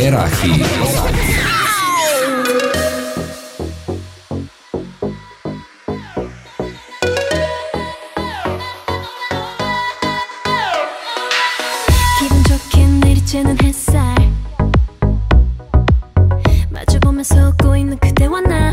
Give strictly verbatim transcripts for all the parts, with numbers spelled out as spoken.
Premiera Hit. 기분 좋게 내리쬐는 햇살 마주보면서 웃고 있는 그대와 나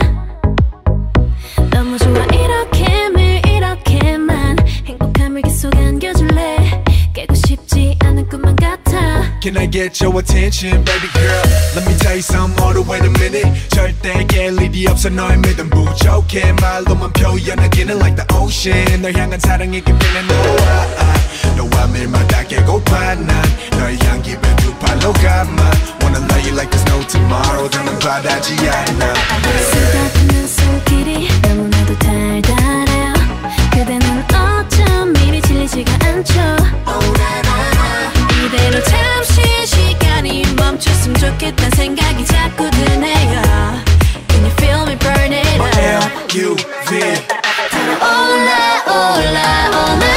너무 좋아 이렇게 매일 이렇게만 행복함을 계속 안겨줄래 깨고 싶지 않은 꿈만 같아 Can I get your attention, baby girl? Let me tell you something, hold on, wait a minute. 절대 깰 일이 없어 너의 믿음 부족해 말로만 표현하기는 like the ocean 널 향한 사랑이 깊이는 너와 너와 매일마다 깨고파 난 너의 향기에 두 팔로 감아 Wanna love you like there's no tomorrow 더는 바라지 않아 쓰다듬는 손길이 너무나도 달달해요 그대는 어쩜 이리 질리지가 않죠 이대로 잠시 시간이 멈췄으면 좋겠단 생각이 자꾸 드네요 Can you feel me burn it up L U V 올라 올라 올라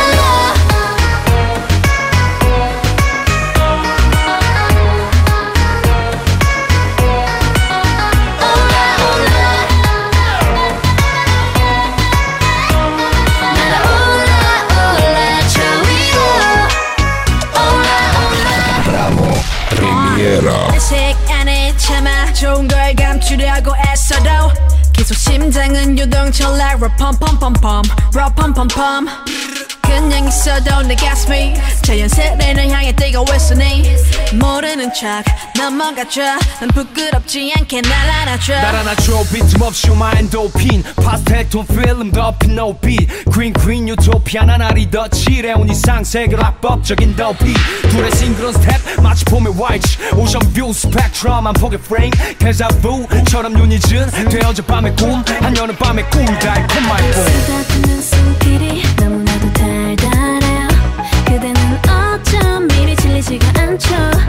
색 안에 참아 좋은 걸 감추려고 애써도 계속 심장은 유동 찰라 럼펌펌펌펌 럼펌펌펌 그냥 있어도 내 가슴이 자연스레 널 향해 뛰고 있으니 모르는 척 넘어가줘 난 부끄럽지 않게 날 안아줘 날 안아줘 빈틈없이 마인도핀 파스텔 톤 필름 덮인 no beat Green green 유토피아 난 알이 더 칠해온 이상 세계 악법적인 더비 둘의 싱그러운 스텝 마치 봄의 화이트 오션 뷰 스펙트럼 한 폭의 프레임 데자부처럼 눈이 진 되어져 밤의 꿈 한 여름 밤의 꿀 달콤 마이폰 쓰다듬는 손길이 너무나도 달달해요 그대는 어쩜 이리 질리지가 않죠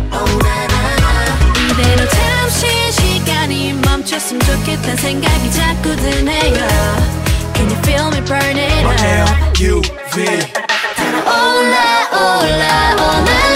이대로 잠시 시간이 멈췄으면 좋겠단 생각이 자꾸 드네요 Can you feel me burn it up L U V 올라 올라 올라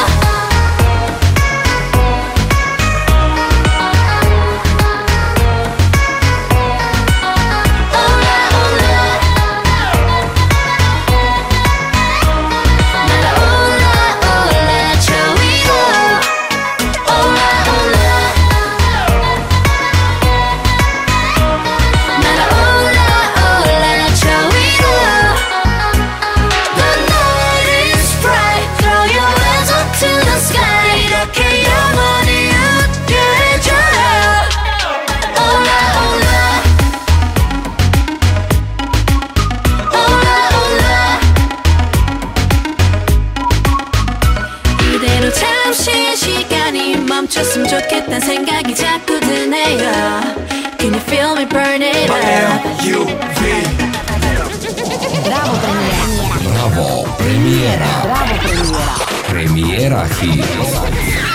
멈췄으면 좋겠단 생각이 자꾸 드네요 Can you feel me burn it up L U V Bravo Premiera. Bravo Premiera. Premiera Hit.